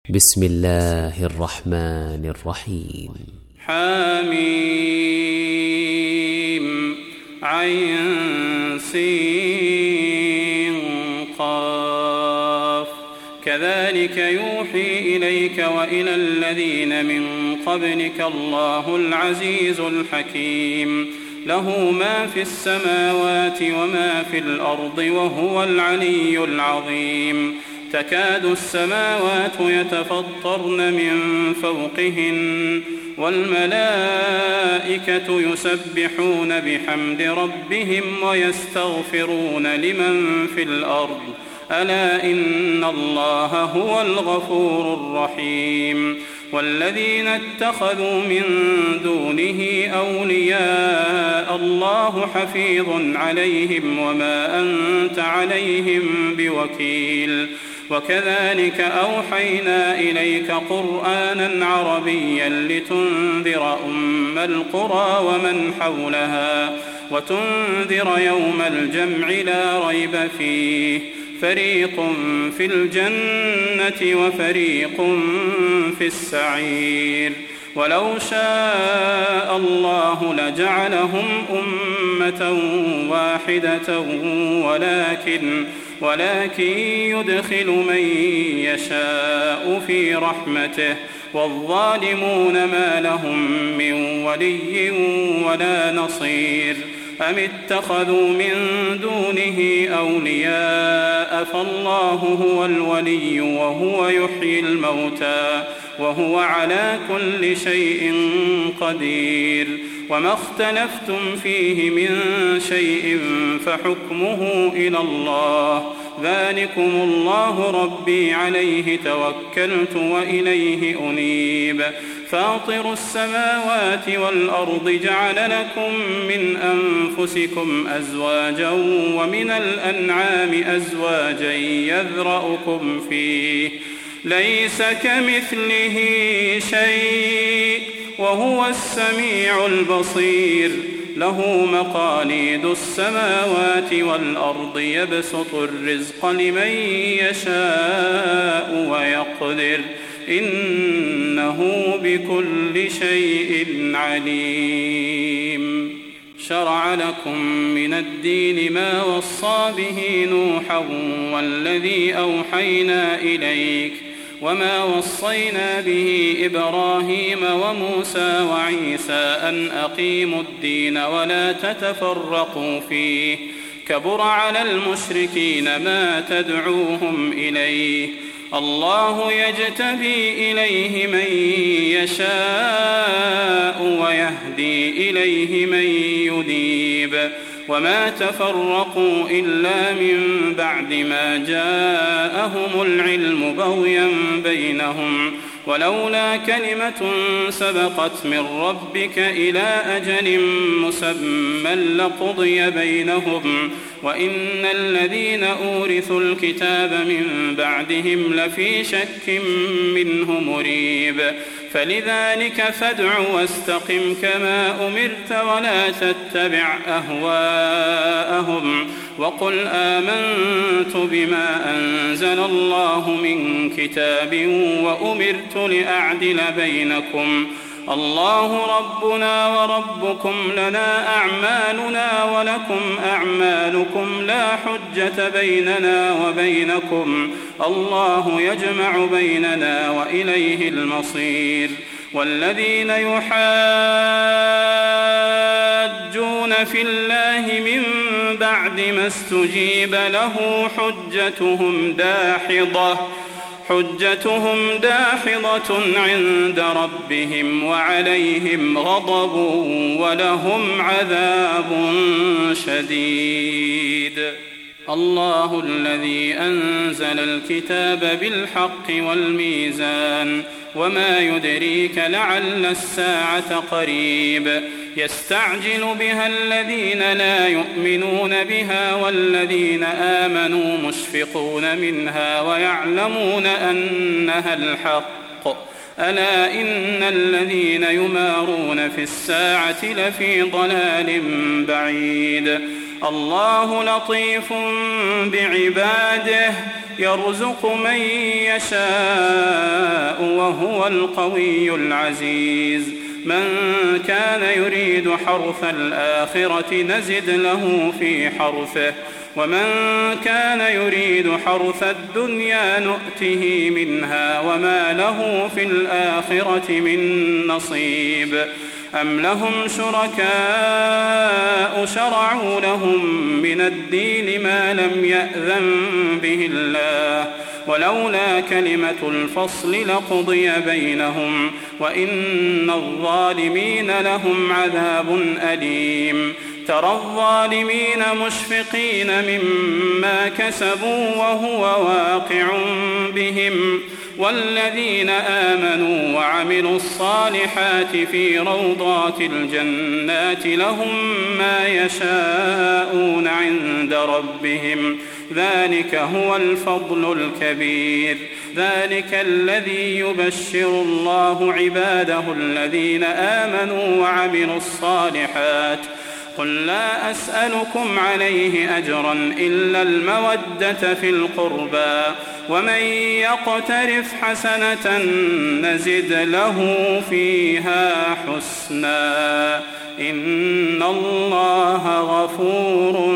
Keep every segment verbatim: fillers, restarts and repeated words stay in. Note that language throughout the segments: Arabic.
بسم الله الرحمن الرحيم. حميم عين سين قاف كذلك يوحي إليك وإلى الذين من قبلك الله العزيز الحكيم له ما في السماوات وما في الأرض وهو العلي العظيم تكاد السماوات يتفطرن من فوقهن والملائكة يسبحون بحمد ربهم ويستغفرون لمن في الأرض ألا إن الله هو الغفور الرحيم والذين اتخذوا من دونه أولياء الله حفيظ عليهم وما أنت عليهم بوكيل وكذلك أوحينا إليك قرآنا عربيا لتنذر أم القرى ومن حولها وتنذر يوم الجمع لا ريب فيه فريق في الجنة وفريق في السعير ولو شاء الله لجعلهم أمة واحدة ولكن ولكن يدخل من يشاء في رحمته والظالمون ما لهم من ولي ولا نصير أم اتخذوا من دونه أولياء فالله هو الولي وهو يحيي الموتى وهو على كل شيء قدير وما اختلفتم فيه من شيء فحكمه إلى الله ذلكم الله ربي عليه توكلت وإليه أنيب فاطر السماوات والأرض جعل لكم من أنفسكم أزواجا ومن الأنعام أزواجا يذرأكم فيه ليس كمثله شيء وهو السميع البصير له مقاليد السماوات والأرض يبسط الرزق لمن يشاء ويقدر إنه بكل شيء عليم شرع لكم من الدين ما وصى به نوحا والذي أوحينا إليك وما وصينا به إبراهيم وموسى وعيسى أن أقيموا الدين ولا تتفرقوا فيه كبر على المشركين ما تدعوهم إليه الله يجتبي إليه من يشاء ويهدي إليه من ينيب وما تفرقوا إلا من بعد ما جاءهم العلم بغيا بينهم ولولا كلمة سبقت من ربك إلى أجل مسمى لقضي بينهم وإن الذين أورثوا الكتاب من بعدهم لفي شك منه مريب فلذلك فادع واستقم كما أمرت ولا تتبع أهواءهم وقل آمنت بما أنزل الله من كتاب وأمرت لأعدل بينكم الله ربنا وربكم لنا أعمالنا ولكم أعمالكم لا حجة بيننا وبينكم الله يجمع بيننا وإليه المصير والذين يحاجون في الله من بعد ما استجيب له حجتهم داحضة حجتهم داحضة عند ربهم وعليهم غضب ولهم عذاب شديد الله الذي أنزل الكتاب بالحق والميزان وما يدريك لعل الساعة قريب يستعجل بها الذين لا يؤمنون بها والذين آمنوا مشفقون منها ويعلمون أنها الحق ألا إن الذين يمارون في الساعة لفي ضلال بعيد الله لطيف بعباده يرزق من يشاء وهو القوي العزيز من كان يريد حرث الآخرة نزد له في حرثه ومن كان يريد حرث الدنيا نؤته منها وما له في الآخرة من نصيب أم لهم شركاء شرعوا لهم من الدين ما لم يأذن به الله ولولا كلمة الفصل لقضي بينهم وإن الظالمين لهم عذاب أليم ترى الظالمين مشفقين مما كسبوا وهو واقع بهم والذين آمنوا وعملوا الصالحات في روضات الجنات لهم ما يشاءون عند ربهم ذلك هو الفضل الكبير ذلك الذي يبشر الله عباده الذين آمنوا وعملوا الصالحات قل لا أسألكم عليه أجرا إلا المودة في القربى ومن يقترف حسنة نزد له فيها حسنا إن الله غفور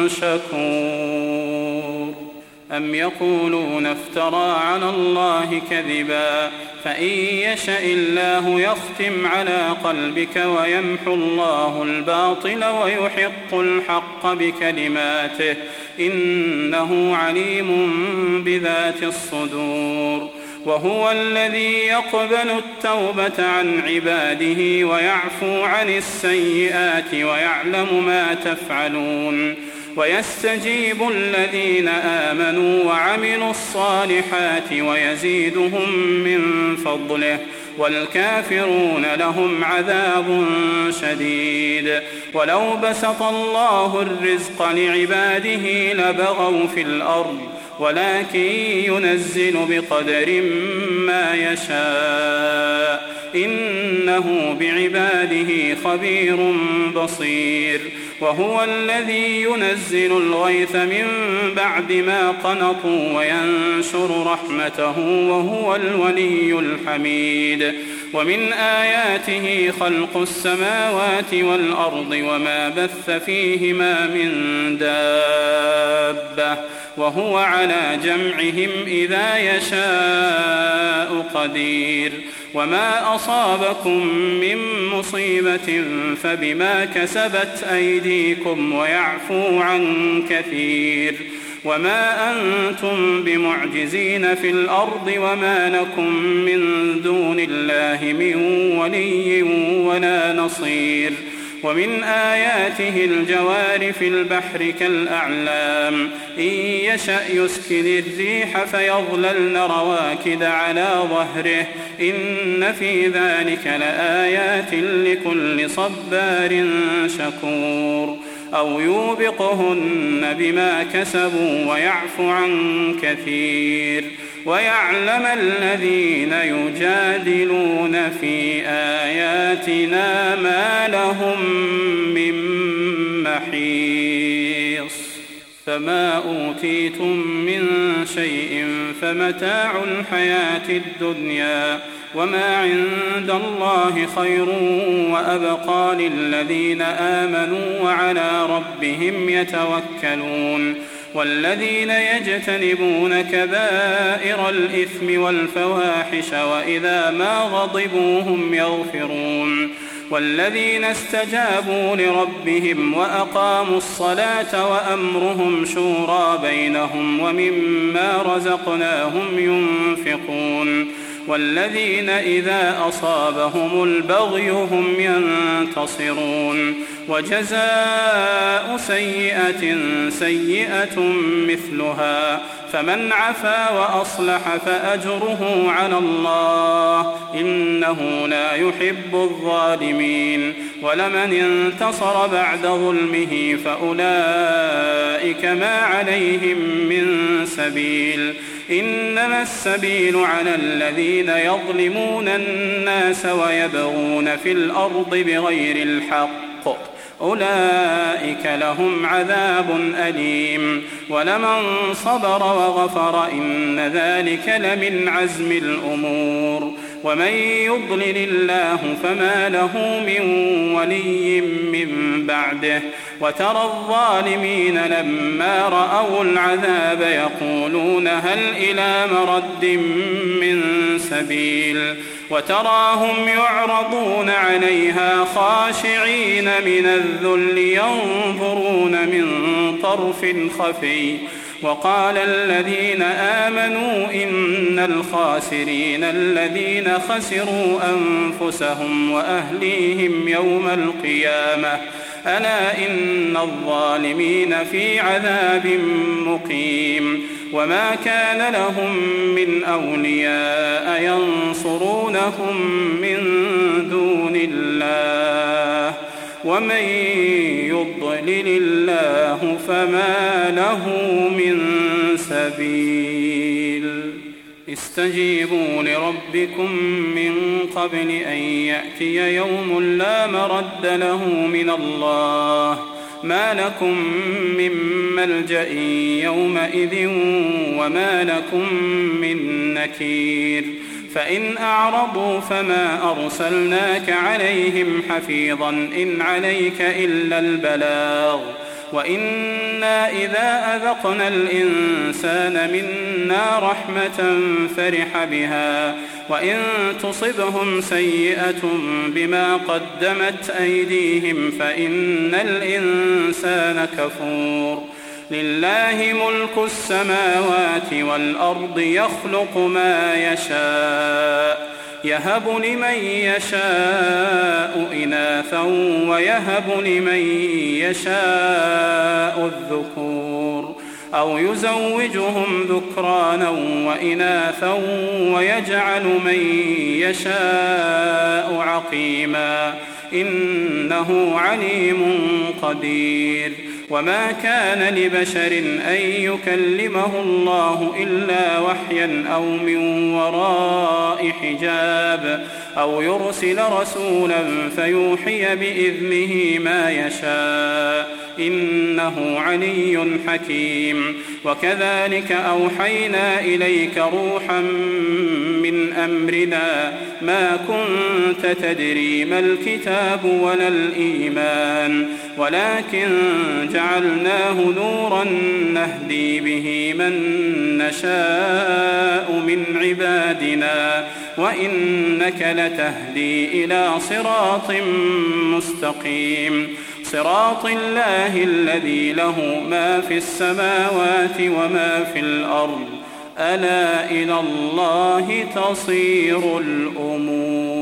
شكور أم يقولون افترى على الله كذبا فإن يشأ الله يختم على قلبك ويمحو الله الباطل ويحق الحق بكلماته إنه عليم بذات الصدور وهو الذي يقبل التوبة عن عباده ويعفو عن السيئات ويعلم ما تفعلون ويستجيب الذين آمنوا وعملوا الصالحات ويزيدهم من فضله والكافرون لهم عذاب شديد ولو بسط الله الرزق لعباده لبغوا في الأرض ولكن ينزل بقدر ما يشاء إنه بعباده خبير بصير وهو الذي ينزل الغيث من بعد ما قنطوا وينشر رحمته وهو الولي الحميد ومن آياته خلق السماوات والأرض وما بث فيهما من دابة وهو على جمعهم إذا يشاء قدير وما أصابكم من مصيبة فبما كسبت أيديكم ويعفو عن كثير وما أنتم بمعجزين في الأرض وما لكم من دون الله من ولي ولا نصير ومن آياته الجوار في البحر كالأعلام إن يشأ يسكن الريح فيظللن رواكد على ظهره إن في ذلك لآيات لكل صبار شكور أو يوبقهن بما كسبوا ويعفو عن كثير ويعلم الذين يجادلون في آياتنا ما لهم من محيص فما أوتيتم من شيء فمتاع الحياة الدنيا وما عند الله خير وأبقى للذين آمنوا وعلى ربهم يتوكلون والذين يجتنبون كبائر الإثم والفواحش وإذا ما غضبوا هم يغفرون والذين استجابوا لربهم وأقاموا الصلاة وأمرهم شورى بينهم ومما رزقناهم ينفقون والذين إذا أصابهم البغي هم ينتصرون وجزاء سيئة سيئة مثلها فمن عفا وأصلح فأجره على الله إنه لا يحب الظالمين ولمن انتصر بعد ظلمه فأولئك ما عليهم من سبيل إنما السبيل على الذين يظلمون الناس ويبغون في الأرض بغير الحق أولئك لهم عذاب أليم ولمن صبر وغفر إن ذلك لمن عزم الأمور ومن يضلل الله فما له من ولي من بعده وترى الظالمين لما رأوا العذاب يقولون هل إلى مرد من سبيل وتراهم يعرضون عليها خاشعين من الذل ينظرون من طرف خفي وقال الذين آمنوا إن الخاسرين الذين خسروا أنفسهم وأهليهم يوم القيامة ألا إن الظالمين في عذاب مقيم وما كان لهم من أولياء ينصرونهم من دون الله ومن يضلل الله فما له من سبيل استجيبوا لربكم من قبل أن يأتي يوم لا مرد له من الله ما لكم من ملجأ يومئذ وما لكم من نكير فإن أعرضوا فما أرسلناك عليهم حفيظا إن عليك إلا البلاغ وإنا إذا أذقنا الإنسان منا رحمة فرح بها وإن تصبهم سيئة بما قدمت أيديهم فإن الإنسان كفور لله ملك السماوات والأرض يخلق ما يشاء يهب لمن يشاء إناثا ويهب لمن يشاء الذكور أو يزوجهم ذكرانا وإناثا ويجعل من يشاء عقيما إنه عليم قدير وما كان لبشر أن يكلمه الله إلا وحيا أو من وراء حجاب أو يرسل رسولا فيوحي بإذنه ما يشاء إنه علي حكيم وكذلك أوحينا إليك روحا من أمرنا ما كنت تدري ما الكتاب ولا الإيمان ولكن جعلناه نورا نهدي به من نشاء من عبادنا وإنك لتهدي إلى صراط مستقيم صراط الله الذي له ما في السماوات وما في الأرض ألا إلى الله تصير الأمور.